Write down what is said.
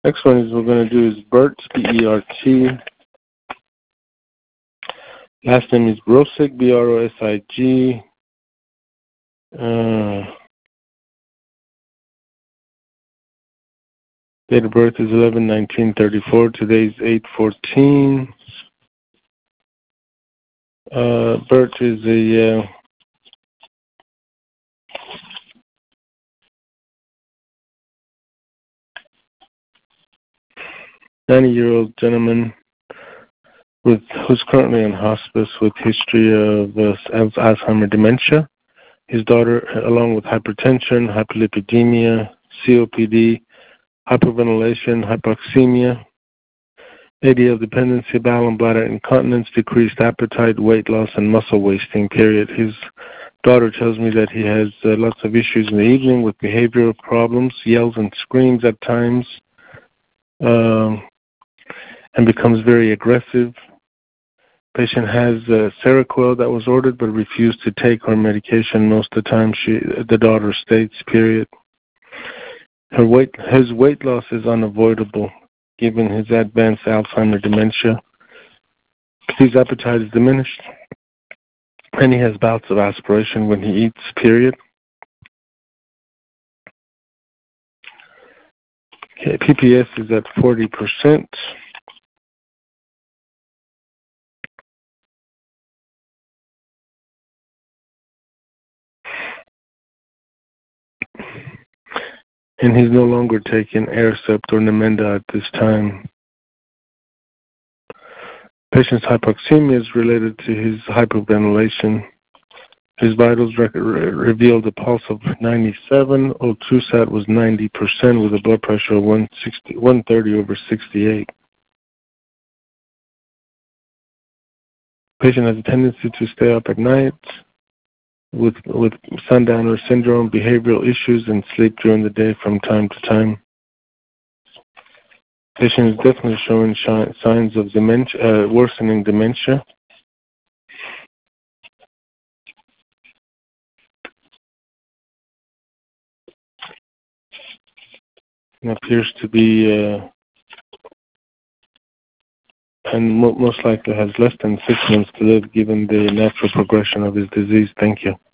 Next one is we're going to do is Bert, B-E-R-T. Last name is Brosig, B-R-O-S-I-G. Date of birth is 11/19/34. Today is 8/14. Bert is a 90-year-old gentleman who's currently in hospice with history of Alzheimer dementia. His daughter, along with hypertension, hyperlipidemia, COPD, hyperventilation, hypoxemia, ADL dependency, bowel and bladder incontinence, decreased appetite, weight loss, and muscle wasting, period. His daughter tells me that he has lots of issues in the evening with behavioral problems, yells and screams at times, and becomes very aggressive. Patient has Seroquel that was ordered but refused to take her medication most of the time, the daughter states, period. His weight loss is unavoidable given his advanced Alzheimer dementia. His appetite is diminished, and he has bouts of aspiration when he eats, period. Okay, PPS is at 40%. And he's no longer taking Aricept or Namenda at this time. Patient's hypoxemia is related to his hyperventilation. His vitals revealed a pulse of 97. O2 sat was 90% with a blood pressure of 130/68. Patient has a tendency to stay up at night with sundowner syndrome, behavioral issues, and sleep during the day from time to time. Patient is definitely showing signs of dementia, worsening dementia. It appears to be, and most likely has less than 6 months to live given the natural progression of his disease. Thank you.